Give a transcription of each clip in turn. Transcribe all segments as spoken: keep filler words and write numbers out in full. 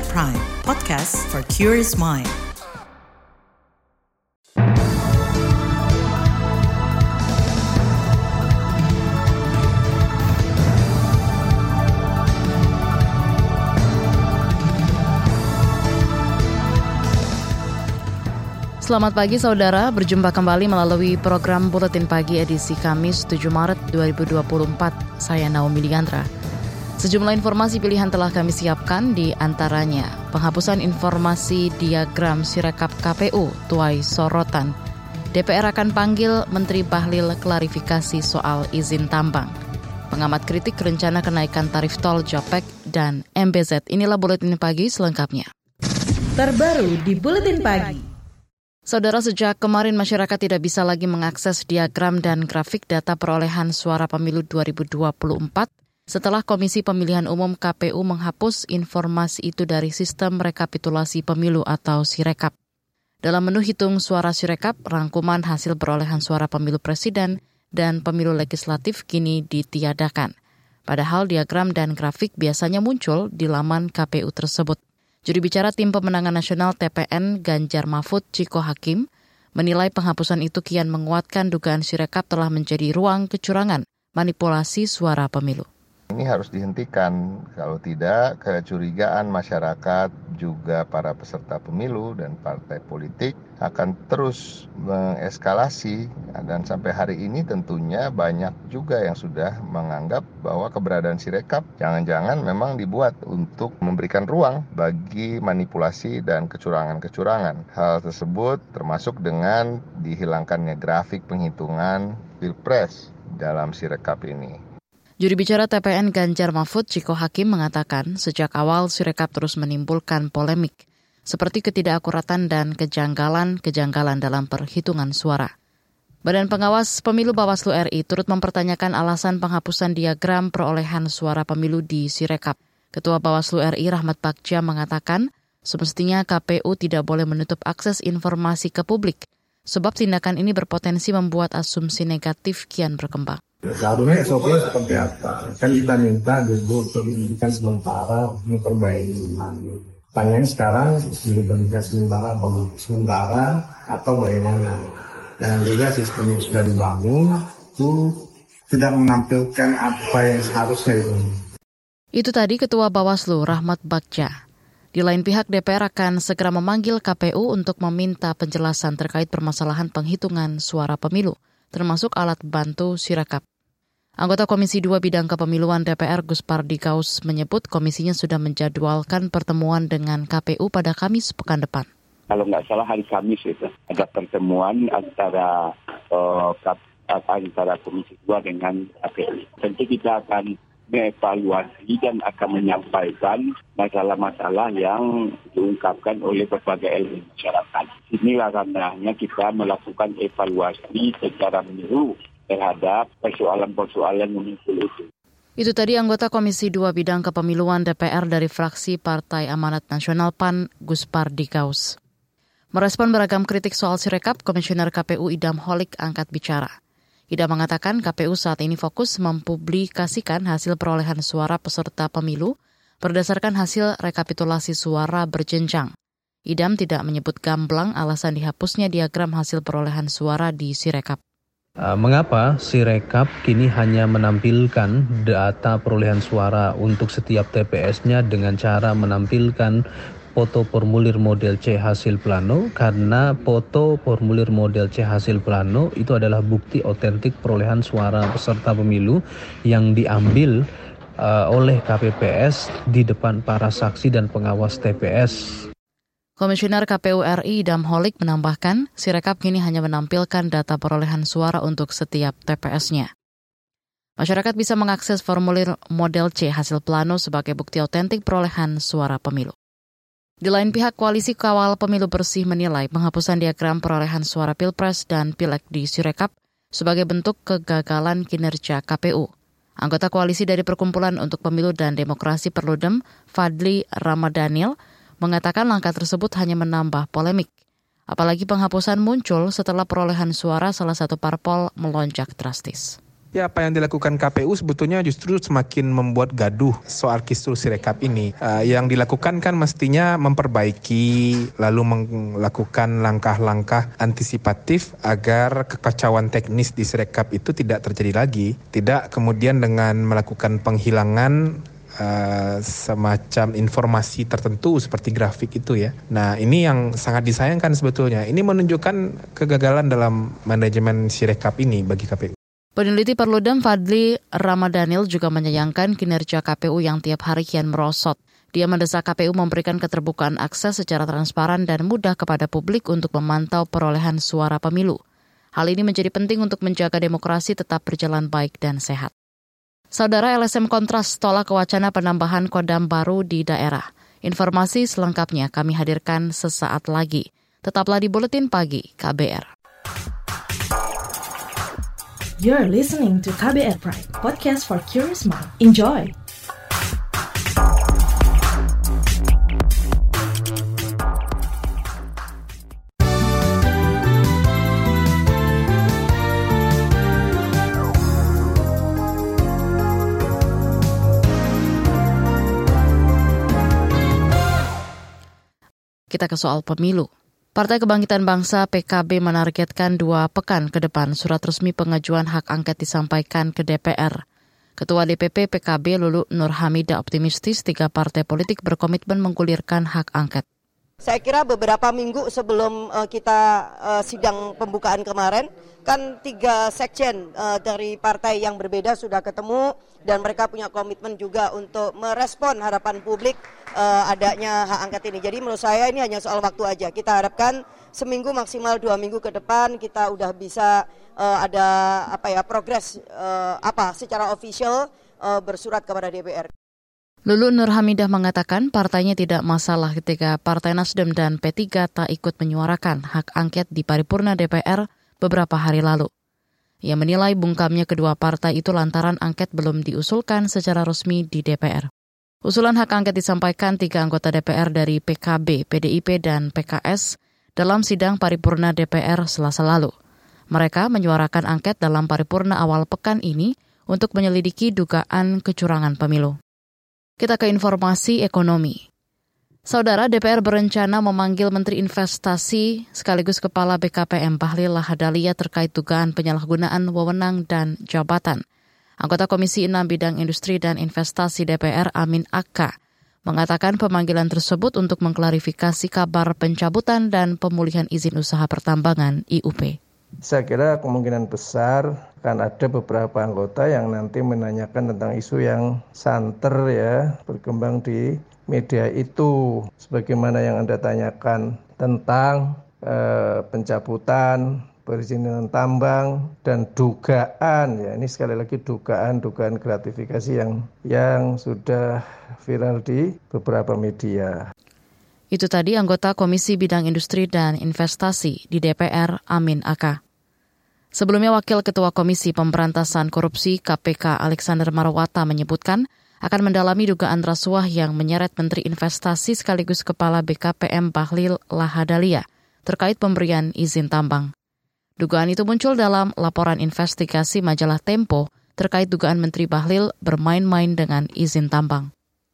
K B R Prime, podcast for curious mind. Selamat pagi saudara, berjumpa kembali melalui program Buletin Pagi edisi Kamis tujuh Maret dua ribu dua puluh empat. Saya Naomi Liandra. Sejumlah informasi pilihan telah kami siapkan, di antaranya penghapusan informasi diagram Sirekap K P U tuai sorotan. D P R akan panggil Menteri Bahlil klarifikasi soal izin tambang. Pengamat kritik rencana kenaikan tarif tol Japek dan M B Z. Inilah Buletin Pagi selengkapnya. Terbaru di Buletin Pagi. Saudara, sejak kemarin masyarakat tidak bisa lagi mengakses diagram dan grafik data perolehan suara pemilu dua ribu dua puluh empat setelah Komisi Pemilihan Umum K P U menghapus informasi itu dari sistem rekapitulasi pemilu atau Sirekap. Dalam menu hitung suara Sirekap, rangkuman hasil perolehan suara pemilu presiden dan pemilu legislatif kini ditiadakan. Padahal diagram dan grafik biasanya muncul di laman K P U tersebut. Juru bicara Tim Pemenangan Nasional T P N Ganjar Mahfud Ciko Hakim menilai penghapusan itu kian menguatkan dugaan Sirekap telah menjadi ruang kecurangan manipulasi suara pemilu. Ini harus dihentikan, kalau tidak kecurigaan masyarakat juga para peserta pemilu dan partai politik akan terus mengeskalasi, dan sampai hari ini tentunya banyak juga yang sudah menganggap bahwa keberadaan Sirekap jangan-jangan memang dibuat untuk memberikan ruang bagi manipulasi dan kecurangan-kecurangan. Hal tersebut termasuk dengan dihilangkannya grafik penghitungan Pilpres dalam Sirekap ini. Juru bicara T P N Ganjar Mahfud Ciko Hakim mengatakan sejak awal Sirekap terus menimbulkan polemik, seperti ketidakakuratan dan kejanggalan-kejanggalan dalam perhitungan suara. Badan Pengawas Pemilu Bawaslu R I turut mempertanyakan alasan penghapusan diagram perolehan suara pemilu di Sirekap. Ketua Bawaslu R I Rahmat Bagja mengatakan semestinya K P U tidak boleh menutup akses informasi ke publik, sebab tindakan ini berpotensi membuat asumsi negatif kian berkembang. Seharusnya S O P seperti apa? Kan kita minta dulu pendidikan sementara memperbaiki. Pertanyaan sekarang pendidikan sementara sementara atau bagaimana? Dan juga sistem yang sudah dibangun itu tidak menampilkan apa yang seharusnya itu. Itu tadi Ketua Bawaslu Rahmat Bagja. Di lain pihak, D P R akan segera memanggil K P U untuk meminta penjelasan terkait permasalahan penghitungan suara pemilu, termasuk alat bantu Sirekap. Anggota Komisi dua Bidang Kepemiluan D P R Gus Pardikaus menyebut komisinya sudah menjadwalkan pertemuan dengan K P U pada Kamis pekan depan. Kalau nggak salah hari Kamis itu ada pertemuan antara uh, antara Komisi dua dengan K P U. Tentu kita akan mengevaluasi dan akan menyampaikan masalah-masalah yang diungkapkan oleh berbagai elemen masyarakat. Inilah ranahnya kita melakukan evaluasi secara menyeluruh terhadap persoalan-persoalan yang muncul itu. Itu tadi anggota Komisi dua Bidang Kepemiluan D P R dari fraksi Partai Amanat Nasional P A N, Gus Pardikaus. Merespon beragam kritik soal Sirekap, Komisioner K P U Idam Holik angkat bicara. Idam mengatakan K P U saat ini fokus mempublikasikan hasil perolehan suara peserta pemilu berdasarkan hasil rekapitulasi suara berjenjang. Idam tidak menyebut gamblang alasan dihapusnya diagram hasil perolehan suara di Sirekap. Mengapa Sirekap kini hanya menampilkan data perolehan suara untuk setiap T P S-nya dengan cara menampilkan foto formulir model C hasil plano? Karena foto formulir model C hasil plano itu adalah bukti otentik perolehan suara peserta pemilu yang diambil uh, oleh K P P S di depan para saksi dan pengawas T P S. Komisioner K P U R I Idam Holik menambahkan, Sirekap kini hanya menampilkan data perolehan suara untuk setiap T P S-nya. Masyarakat bisa mengakses formulir model C hasil plano sebagai bukti otentik perolehan suara pemilu. Di lain pihak, Koalisi Kawal Pemilu Bersih menilai penghapusan diagram perolehan suara Pilpres dan Pileg di Sirekap sebagai bentuk kegagalan kinerja K P U. Anggota koalisi dari Perkumpulan untuk Pemilu dan Demokrasi Perludem, Fadli Ramadhanil, mengatakan langkah tersebut hanya menambah polemik. Apalagi penghapusan muncul setelah perolehan suara salah satu parpol melonjak drastis. Ya, apa yang dilakukan K P U sebetulnya justru semakin membuat gaduh soal kisru Sirekap ini. Uh, yang dilakukan kan mestinya memperbaiki, lalu melakukan langkah-langkah antisipatif agar kekacauan teknis di Sirekap itu tidak terjadi lagi. Tidak kemudian dengan melakukan penghilangan Uh, semacam informasi tertentu seperti grafik itu ya. Nah, ini yang sangat disayangkan sebetulnya. Ini menunjukkan kegagalan dalam manajemen Sirekap ini bagi K P U. Peneliti Perludem Fadli Ramadhanil juga menyayangkan kinerja K P U yang tiap hari kian merosot. Dia mendesak K P U memberikan keterbukaan akses secara transparan dan mudah kepada publik untuk memantau perolehan suara pemilu. Hal ini menjadi penting untuk menjaga demokrasi tetap berjalan baik dan sehat. Saudara, L S M Kontras tolak wacana penambahan kodam baru di daerah. Informasi selengkapnya kami hadirkan sesaat lagi. Tetaplah di Buletin Pagi K B R. You're listening to K B R Pride, podcast for curious mind. Enjoy! Kita ke soal pemilu. Partai Kebangkitan Bangsa P K B menargetkan dua pekan ke depan surat resmi pengajuan hak angket disampaikan ke D P R. Ketua D P P P K B Lulu Nur Hamidah optimistis tiga partai politik berkomitmen menggulirkan hak angket. Saya kira beberapa minggu sebelum uh, kita uh, sidang pembukaan kemarin, kan tiga sekjen uh, dari partai yang berbeda sudah ketemu dan mereka punya komitmen juga untuk merespon harapan publik uh, adanya hak angket ini. Jadi menurut saya ini hanya soal waktu aja. Kita harapkan seminggu maksimal dua minggu ke depan kita udah bisa uh, ada apa ya progres uh, apa secara official uh, bersurat kepada D P R. Lulu Nur Hamidah mengatakan partainya tidak masalah ketika Partai Nasdem dan P tiga tak ikut menyuarakan hak angket di paripurna D P R beberapa hari lalu. Ia menilai bungkamnya kedua partai itu lantaran angket belum diusulkan secara resmi di D P R. Usulan hak angket disampaikan tiga anggota D P R dari P K B, P D I P, dan P K S dalam sidang paripurna D P R Selasa lalu. Mereka menyuarakan angket dalam paripurna awal pekan ini untuk menyelidiki dugaan kecurangan pemilu. Kita ke informasi ekonomi. Saudara, D P R berencana memanggil Menteri Investasi sekaligus Kepala B K P M Bahlil Lahadalia terkait dugaan penyalahgunaan wewenang dan jabatan. Anggota Komisi enam Bidang Industri dan Investasi D P R Amin Aka mengatakan pemanggilan tersebut untuk mengklarifikasi kabar pencabutan dan pemulihan izin usaha pertambangan I U P. Saya kira kemungkinan besar akan ada beberapa anggota yang nanti menanyakan tentang isu yang santer ya berkembang di media itu. Sebagaimana yang Anda tanyakan tentang eh, pencabutan, perizinan tambang, dan dugaan, ya ini sekali lagi dugaan-dugaan gratifikasi yang, yang sudah viral di beberapa media. Itu tadi anggota Komisi Bidang Industri dan Investasi di D P R Amin Aka. Sebelumnya Wakil Ketua Komisi Pemberantasan Korupsi K P K Alexander Marwata menyebutkan akan mendalami dugaan rasuah yang menyeret Menteri Investasi sekaligus Kepala B K P M Bahlil Lahadalia terkait pemberian izin tambang. Dugaan itu muncul dalam laporan investigasi majalah Tempo terkait dugaan Menteri Bahlil bermain-main dengan izin tambang.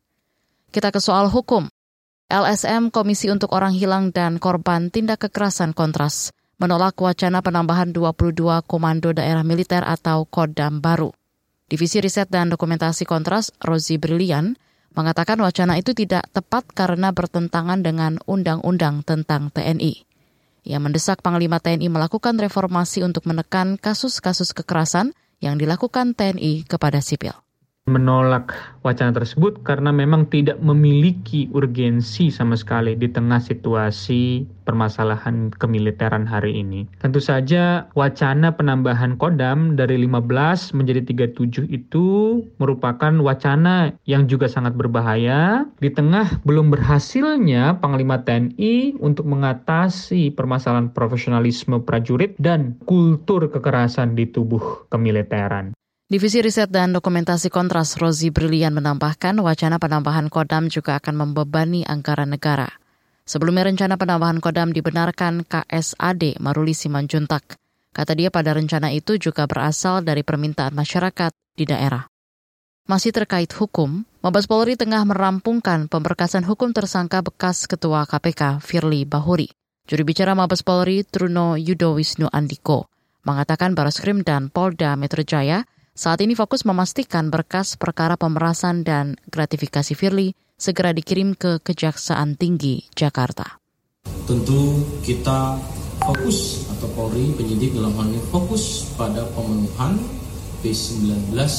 Kita ke soal hukum. L S M Komisi untuk Orang Hilang dan Korban Tindak Kekerasan Kontras menolak wacana penambahan dua puluh dua Komando Daerah Militer atau Kodam baru. Divisi Riset dan Dokumentasi Kontras, Rozi Brilian, mengatakan wacana itu tidak tepat karena bertentangan dengan Undang-Undang tentang T N I. Ia mendesak Panglima T N I melakukan reformasi untuk menekan kasus-kasus kekerasan yang dilakukan T N I kepada sipil. Menolak wacana tersebut karena memang tidak memiliki urgensi sama sekali di tengah situasi permasalahan kemiliteran hari ini. Tentu saja wacana penambahan Kodam dari lima belas menjadi tiga puluh tujuh itu merupakan wacana yang juga sangat berbahaya di tengah belum berhasilnya Panglima T N I untuk mengatasi permasalahan profesionalisme prajurit dan kultur kekerasan di tubuh kemiliteran. Divisi Riset dan Dokumentasi Kontras Rozi Brilian menambahkan wacana penambahan Kodam juga akan membebani anggaran negara. Sebelumnya rencana penambahan Kodam dibenarkan K S A D Maruli Simanjuntak. Kata dia pada rencana itu juga berasal dari permintaan masyarakat di daerah. Masih terkait hukum, Mabes Polri tengah merampungkan pemberkasan hukum tersangka bekas Ketua K P K Firly Bahuri. Juru bicara Mabes Polri Truno Yudo Wisnu Andiko mengatakan Barreskrim dan Polda Metro Jaya saat ini fokus memastikan berkas perkara pemerasan dan gratifikasi Firly segera dikirim ke Kejaksaan Tinggi Jakarta. Tentu kita fokus atau Polri penyidik dalam hal ini fokus pada pemenuhan P sembilan belas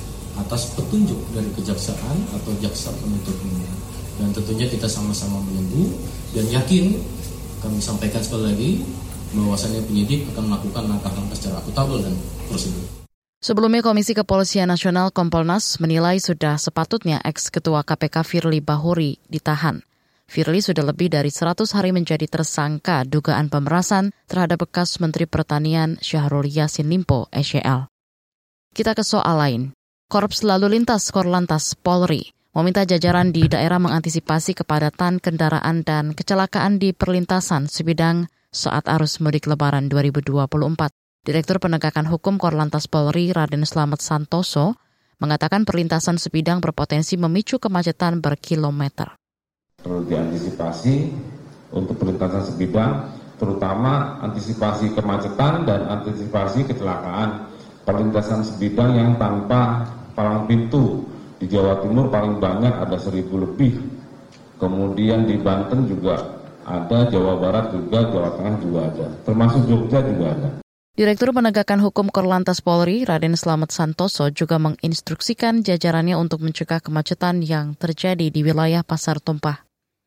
atas petunjuk dari Kejaksaan atau Jaksa Penuntut Umum. Dan tentunya kita sama-sama menunggu dan yakin, kami sampaikan sekali lagi, bahwasannya penyidik akan melakukan langkah-langkah secara akuntabel dan prosedur. Sebelumnya Komisi Kepolisian Nasional Kompolnas menilai sudah sepatutnya ex-ketua K P K Firly Bahuri ditahan. Firly sudah lebih dari seratus hari menjadi tersangka dugaan pemerasan terhadap bekas Menteri Pertanian Syahrul Yassin Limpo S Y L. Kita ke soal lain. Korps Lalu Lintas Korlantas Polri meminta jajaran di daerah mengantisipasi kepadatan kendaraan dan kecelakaan di perlintasan sebidang saat arus mudik Lebaran dua ribu dua puluh empat. Direktur Penegakan Hukum Korlantas Polri Raden Slamet Santoso mengatakan perlintasan sebidang berpotensi memicu kemacetan berkilometer. Perlu diantisipasi untuk perlintasan sebidang, terutama antisipasi kemacetan dan antisipasi kecelakaan. Perlintasan sebidang yang tanpa palang pintu di Jawa Timur paling banyak ada seribu lebih. Kemudian di Banten juga ada, Jawa Barat juga, Jawa Tengah juga ada, termasuk Jogja juga ada. Direktur Penegakan Hukum Korlantas Polri Raden Slamet Santoso juga menginstruksikan jajarannya untuk mencegah kemacetan yang terjadi di wilayah Pasar Tumpah.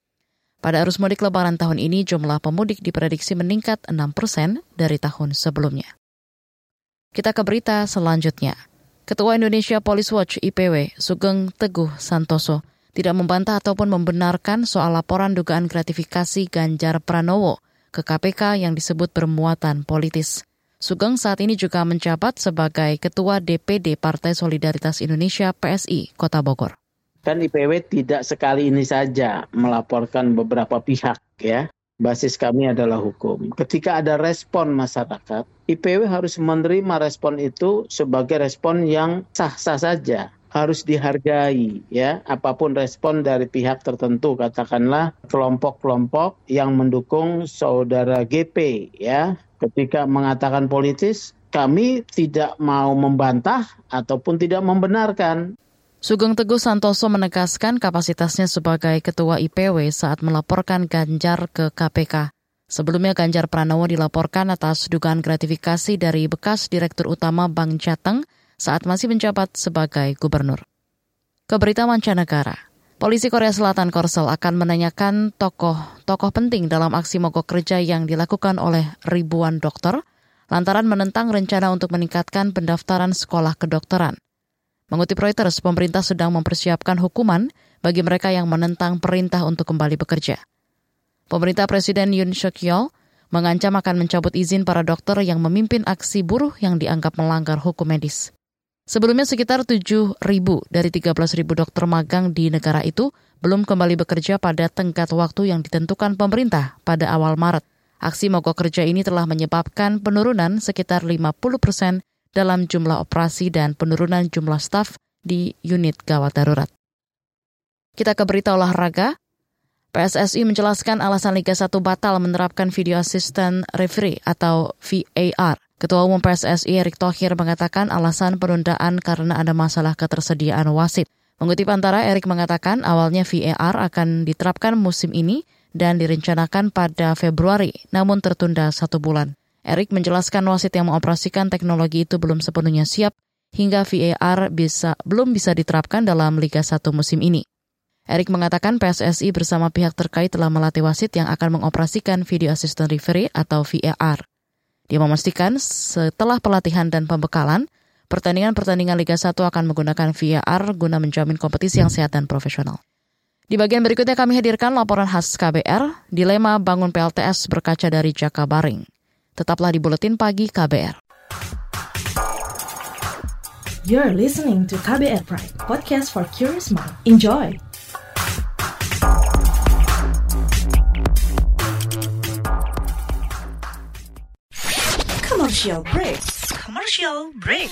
Pada arus mudik Lebaran tahun ini, jumlah pemudik diprediksi meningkat enam persen dari tahun sebelumnya. Kita ke berita selanjutnya. Ketua Indonesia Police Watch I P W, Sugeng Teguh Santoso, tidak membantah ataupun membenarkan soal laporan dugaan gratifikasi Ganjar Pranowo ke K P K yang disebut bermuatan politis. Sugeng saat ini juga menjabat sebagai Ketua D P D Partai Solidaritas Indonesia P S I Kota Bogor. Kan I P W tidak sekali ini saja melaporkan beberapa pihak, ya. Basis kami adalah hukum. Ketika ada respon masyarakat, I P W harus menerima respon itu sebagai respon yang sah-sah saja. Harus dihargai, ya. Apapun respon dari pihak tertentu, katakanlah kelompok-kelompok yang mendukung saudara G P, ya. Ketika mengatakan politis, kami tidak mau membantah ataupun tidak membenarkan. Sugeng Teguh Santoso menegaskan kapasitasnya sebagai Ketua I P W saat melaporkan Ganjar ke K P K. Sebelumnya Ganjar Pranowo dilaporkan atas dugaan gratifikasi dari bekas Direktur Utama Bank Jateng saat masih menjabat sebagai gubernur. Ke berita mancanegara. Polisi Korea Selatan Korsel akan menanyakan tokoh-tokoh penting dalam aksi mogok kerja yang dilakukan oleh ribuan dokter lantaran menentang rencana untuk meningkatkan pendaftaran sekolah kedokteran. Mengutip Reuters, pemerintah sedang mempersiapkan hukuman bagi mereka yang menentang perintah untuk kembali bekerja. Pemerintah Presiden Yoon Suk Yeol mengancam akan mencabut izin para dokter yang memimpin aksi buruh yang dianggap melanggar hukum medis. Sebelumnya sekitar tujuh ribu dari tiga belas ribu dokter magang di negara itu belum kembali bekerja pada tenggat waktu yang ditentukan pemerintah pada awal Maret. Aksi mogok kerja ini telah menyebabkan penurunan sekitar lima puluh persen dalam jumlah operasi dan penurunan jumlah staf di unit gawat darurat. Kita ke berita olahraga. P S S I menjelaskan alasan Liga satu batal menerapkan Video Assistant Referee atau V A R. Ketua Umum P S S I Erick Thohir mengatakan alasan penundaan karena ada masalah ketersediaan wasit. Mengutip Antara, Erick mengatakan awalnya V A R akan diterapkan musim ini dan direncanakan pada Februari, namun tertunda satu bulan. Erick menjelaskan wasit yang mengoperasikan teknologi itu belum sepenuhnya siap hingga V A R bisa belum bisa diterapkan dalam Liga satu musim ini. Erick mengatakan P S S I bersama pihak terkait telah melatih wasit yang akan mengoperasikan Video Assistant Referee atau V A R. Dia memastikan setelah pelatihan dan pembekalan, pertandingan-pertandingan Liga satu akan menggunakan V A R guna menjamin kompetisi yang sehat dan profesional. Di bagian berikutnya kami hadirkan laporan khas K B R, dilema bangun P L T S berkaca dari Jakabaring. Tetaplah di Buletin Pagi K B R. You're listening to K B R Pride, podcast for curious mind. Enjoy! Commercial break. Commercial break.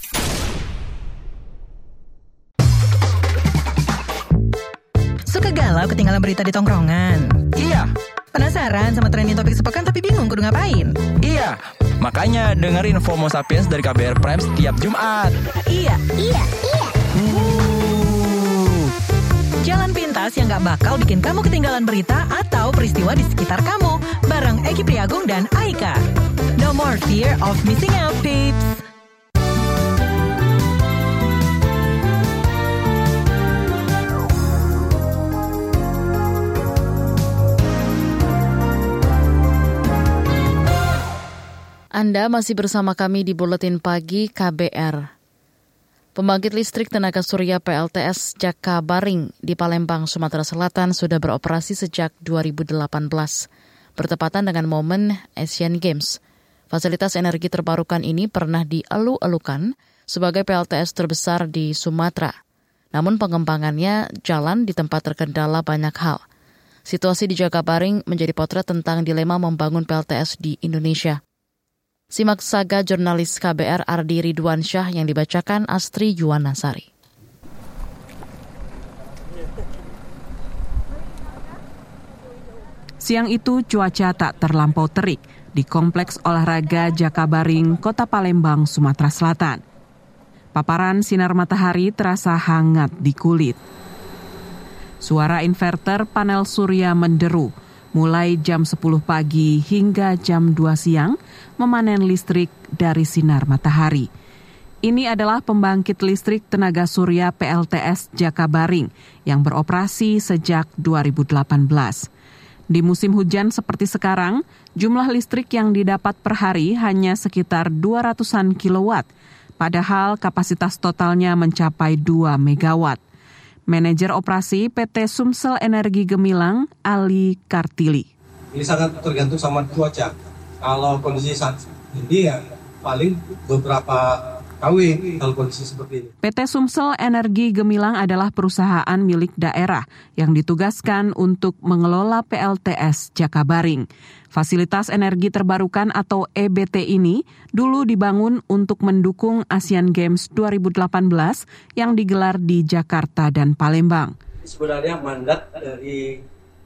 Suka galau ketinggalan berita di tongkrongan? Iya. Penasaran sama trending topik sepekan tapi bingung kudu ngapain? Iya. Makanya dengerin FOMO Sapiens dari K B R Prime setiap Jumat. Iya. Iya. Iya. Uh. Jalan pintas yang gak bakal bikin kamu ketinggalan berita atau peristiwa di sekitar kamu. Bareng Eki Priagung dan Aika. No more fear of missing out, peeps. Anda masih bersama kami di Buletin Pagi K B R. Pembangkit listrik tenaga surya P L T S Jakabaring di Palembang, Sumatera Selatan sudah beroperasi sejak dua ribu delapan belas, bertepatan dengan momen Asian Games. Fasilitas energi terbarukan ini pernah dielu-elukan sebagai P L T S terbesar di Sumatera. Namun pengembangannya jalan di tempat terkendala banyak hal. Situasi di Jakabaring menjadi potret tentang dilema membangun P L T S di Indonesia. Simak saga jurnalis K B R Ardi Ridwansyah yang dibacakan Astri Yuwanasari. Siang itu cuaca tak terlampau terik di Kompleks Olahraga Jakabaring, Kota Palembang, Sumatera Selatan. Paparan sinar matahari terasa hangat di kulit. Suara inverter panel surya menderu. Mulai jam sepuluh pagi hingga jam dua siang memanen listrik dari sinar matahari. Ini adalah pembangkit listrik tenaga surya P L T S Jakabaring yang beroperasi sejak dua ribu delapan belas. Di musim hujan seperti sekarang, jumlah listrik yang didapat per hari hanya sekitar dua ratusan kilowatt, padahal kapasitas totalnya mencapai dua megawatt. Manajer operasi P T Sumsel Energi Gemilang, Ali Kartili. Ini sangat tergantung sama cuaca. Kalau kondisi saat ini ya paling beberapa kawin kalau kondisi seperti ini. P T Sumsel Energi Gemilang adalah perusahaan milik daerah yang ditugaskan untuk mengelola P L T S Jakabaring. Fasilitas energi terbarukan atau E B T ini dulu dibangun untuk mendukung Asian Games dua ribu delapan belas yang digelar di Jakarta dan Palembang. Sebenarnya mandat dari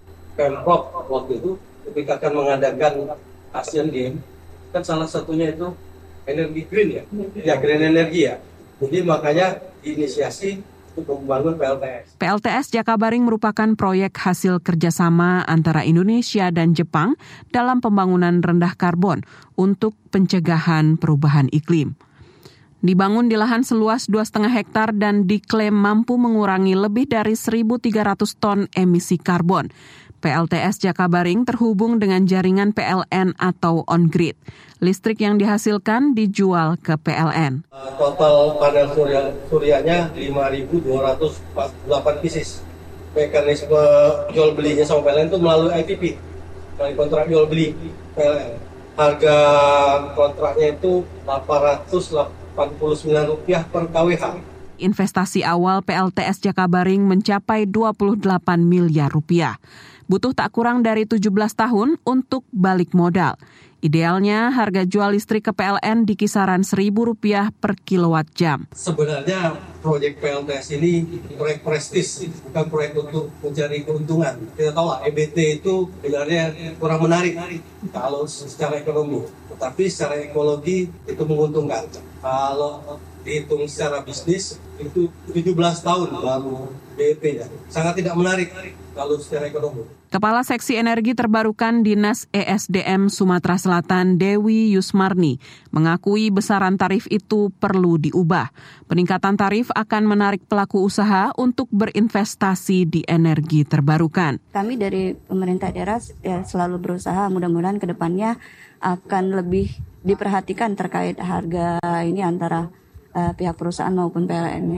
Pemprov waktu itu ketika akan mengadakan Asian Games, kan salah satunya itu energi green ya, ya green energi ya. Jadi makanya diinisiasi untuk membangun P L T S. P L T S Jakabaring merupakan proyek hasil kerjasama antara Indonesia dan Jepang dalam pembangunan rendah karbon untuk pencegahan perubahan iklim. Dibangun di lahan seluas dua koma lima hektar dan diklaim mampu mengurangi lebih dari seribu tiga ratus ton emisi karbon. P L T S Jakabaring terhubung dengan jaringan P L N atau on-grid. Listrik yang dihasilkan dijual ke P L N. Total panel surya, suryanya lima ribu dua ratus empat puluh delapan pieces. Mekanisme jual belinya sama P L N itu melalui I P P, melalui kontrak jual beli P L N. Harga kontraknya itu delapan ratus delapan puluh sembilan rupiah per K W H. Investasi awal P L T S Jakabaring mencapai dua puluh delapan miliar rupiah. Butuh tak kurang dari tujuh belas tahun untuk balik modal. Idealnya harga jual listrik ke P L N di kisaran seribu rupiah per kilowatt jam. Sebenarnya proyek P L T S ini proyek prestis, bukan proyek untuk mencari keuntungan. Kita tahu lah, E B T itu sebenarnya kurang menarik kalau secara ekonomi. Tetapi secara ekologi itu menguntungkan. Kalau dihitung secara bisnis itu tujuh belas tahun baru B E P-nya. Sangat tidak menarik kalau secara ekonomi. Kepala Seksi Energi Terbarukan Dinas E S D M Sumatera Selatan Dewi Yusmarni mengakui besaran tarif itu perlu diubah. Peningkatan tarif akan menarik pelaku usaha untuk berinvestasi di energi terbarukan. Kami dari pemerintah daerah ya, selalu berusaha mudah-mudahan ke depannya akan lebih diperhatikan terkait harga ini antara uh, pihak perusahaan maupun P L N.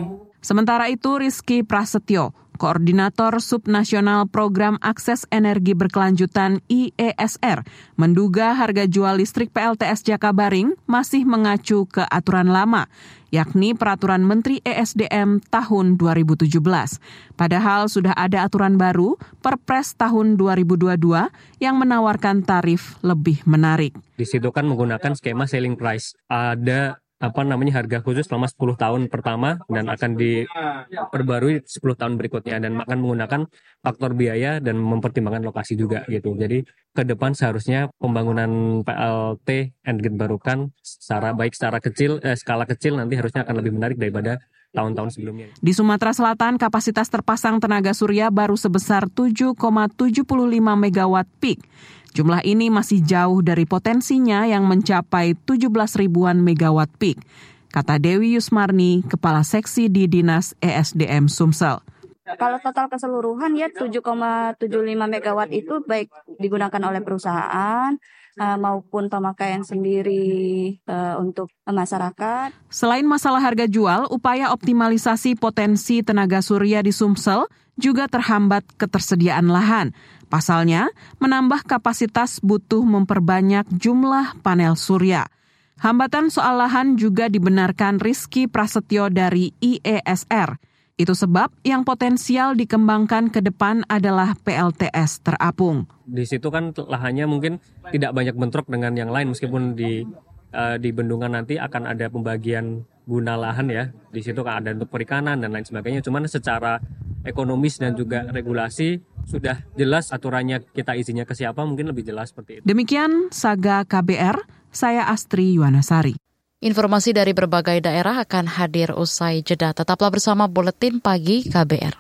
Sementara itu, Rizky Prasetyo, Koordinator Subnasional Program Akses Energi Berkelanjutan I E S R, menduga harga jual listrik P L T S Jakabaring masih mengacu ke aturan lama, yakni Peraturan Menteri E S D M tahun dua ribu tujuh belas. Padahal sudah ada aturan baru, Perpres tahun dua ribu dua puluh dua, yang menawarkan tarif lebih menarik. Di situ kan menggunakan skema selling price. Ada apa namanya harga khusus selama sepuluh tahun pertama dan akan diperbarui sepuluh tahun berikutnya, dan akan menggunakan faktor biaya dan mempertimbangkan lokasi juga gitu. Jadi ke depan seharusnya pembangunan P L T energi terbarukan secara baik secara kecil eh, skala kecil nanti harusnya akan lebih menarik daripada tahun-tahun sebelumnya. Di Sumatera Selatan, kapasitas terpasang tenaga surya baru sebesar tujuh koma tujuh lima megawatt peak. Jumlah ini masih jauh dari potensinya yang mencapai tujuh belas ribuan megawatt peak, kata Dewi Yusmarni, Kepala Seksi di Dinas E S D M Sumsel. Kalau total keseluruhan ya tujuh koma tujuh lima megawatt itu baik digunakan oleh perusahaan uh, maupun pemakaian sendiri uh, untuk masyarakat. Selain masalah harga jual, upaya optimalisasi potensi tenaga surya di Sumsel juga terhambat ketersediaan lahan. Pasalnya, menambah kapasitas butuh memperbanyak jumlah panel surya. Hambatan soal lahan juga dibenarkan Rizky Prasetyo dari I E S R. Itu sebab yang potensial dikembangkan ke depan adalah P L T S terapung. Di situ kan lahannya mungkin tidak banyak bentrok dengan yang lain, meskipun di uh, di bendungan nanti akan ada pembagian guna lahan ya. Di situ kan ada untuk perikanan dan lain sebagainya. Cuman secara ekonomis dan juga regulasi sudah jelas aturannya, kita izinnya ke siapa, mungkin lebih jelas seperti itu. Demikian Saga K B R, saya Astri Yuwanasari. Informasi dari berbagai daerah akan hadir usai jeda. Tetaplah bersama Buletin Pagi K B R.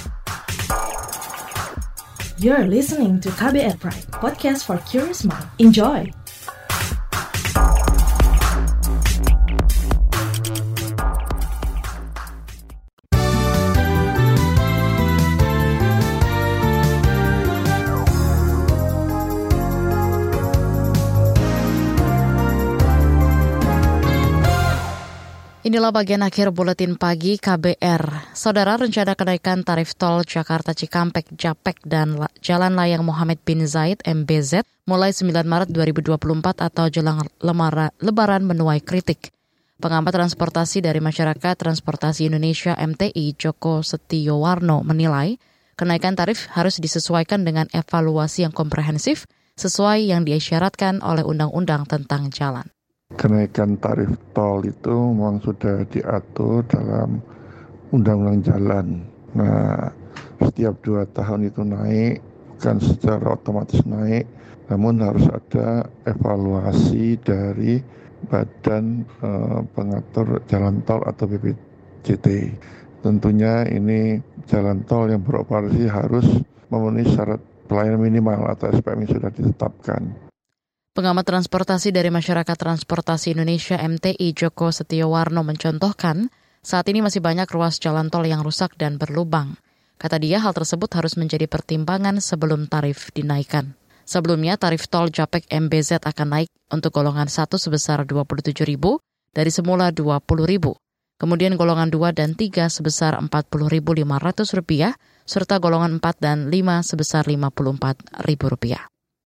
You're listening to K B R Prime, podcast for curious mind. Enjoy! Inilah bagian akhir Buletin Pagi K B R. Saudara, rencana kenaikan tarif tol Jakarta Cikampek, Japek, dan Jalan Layang Mohammed bin Zayed M B Z mulai sembilan Maret dua ribu dua puluh empat atau jelang lemara, Lebaran menuai kritik. Pengamat transportasi dari Masyarakat Transportasi Indonesia M T I, Joko Setiyowarno, menilai kenaikan tarif harus disesuaikan dengan evaluasi yang komprehensif sesuai yang diisyaratkan oleh Undang-Undang tentang Jalan. Kenaikan tarif tol itu memang sudah diatur dalam Undang-Undang Jalan. Nah, setiap dua tahun itu naik, bukan secara otomatis naik, namun harus ada evaluasi dari Badan eh, Pengatur Jalan Tol atau B P J T. Tentunya ini jalan tol yang beroperasi harus memenuhi syarat pelayanan minimal atau S P M yang sudah ditetapkan. Pengamat transportasi dari Masyarakat Transportasi Indonesia M T I, Joko Setiyowarno, mencontohkan saat ini masih banyak ruas jalan tol yang rusak dan berlubang. Kata dia, hal tersebut harus menjadi pertimbangan sebelum tarif dinaikkan. Sebelumnya, tarif tol Japek M B Z akan naik untuk golongan satu sebesar dua puluh tujuh ribu dari semula dua puluh ribu. Kemudian golongan dua dan tiga sebesar empat puluh ribu lima ratus rupiah, serta golongan empat dan lima sebesar lima puluh empat ribu rupiah.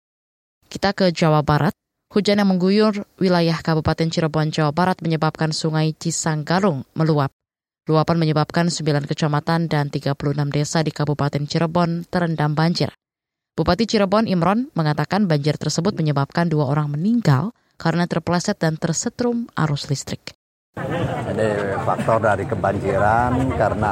Kita ke Jawa Barat. Hujan yang mengguyur wilayah Kabupaten Cirebon, Jawa Barat menyebabkan Sungai Cisanggarung meluap. Luapan menyebabkan sembilan kecamatan dan tiga puluh enam desa di Kabupaten Cirebon terendam banjir. Bupati Cirebon Imron mengatakan banjir tersebut menyebabkan dua orang meninggal karena terpeleset dan tersetrum arus listrik. Ini faktor dari kebanjiran karena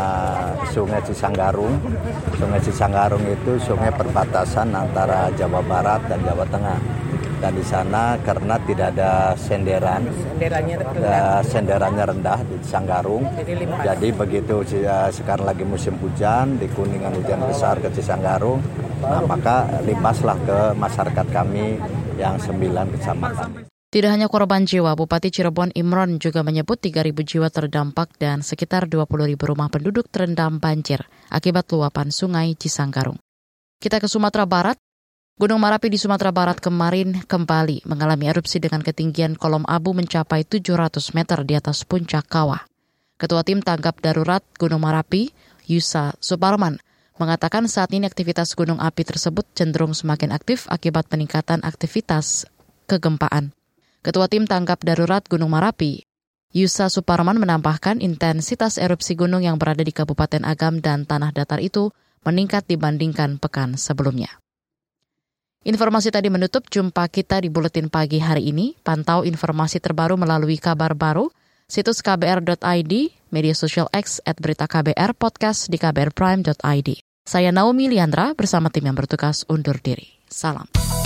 Sungai Cisanggarung. Sungai Cisanggarung itu sungai perbatasan antara Jawa Barat dan Jawa Tengah. Dan di sana karena tidak ada senderan, senderannya rendah, senderannya rendah di Cisanggarung. Jadi, jadi begitu sekarang lagi musim hujan, di Kuningan hujan besar ke Cisanggarung, nah maka limbaslah ke masyarakat kami yang sembilan kecamatan. Tidak hanya korban jiwa, Bupati Cirebon Imron juga menyebut tiga ribu jiwa terdampak dan sekitar dua puluh ribu rumah penduduk terendam banjir akibat luapan Sungai Cisanggarung. Kita ke Sumatera Barat. Gunung Marapi di Sumatera Barat kemarin kembali mengalami erupsi dengan ketinggian kolom abu mencapai tujuh ratus meter di atas puncak kawah. Ketua Tim Tanggap Darurat Gunung Merapi, Yusa Suparman, mengatakan saat ini aktivitas gunung api tersebut cenderung semakin aktif akibat peningkatan aktivitas kegempaan. Ketua Tim Tanggap Darurat Gunung Merapi, Yusa Suparman menambahkan intensitas erupsi gunung yang berada di Kabupaten Agam dan Tanah Datar itu meningkat dibandingkan pekan sebelumnya. Informasi tadi menutup jumpa kita di Buletin Pagi hari ini. Pantau informasi terbaru melalui kabar baru, situs k b r dot i d, media sosial X at berita K B R, podcast di k b r prime dot i d. Saya Naomi Liandra bersama tim yang bertugas undur diri. Salam.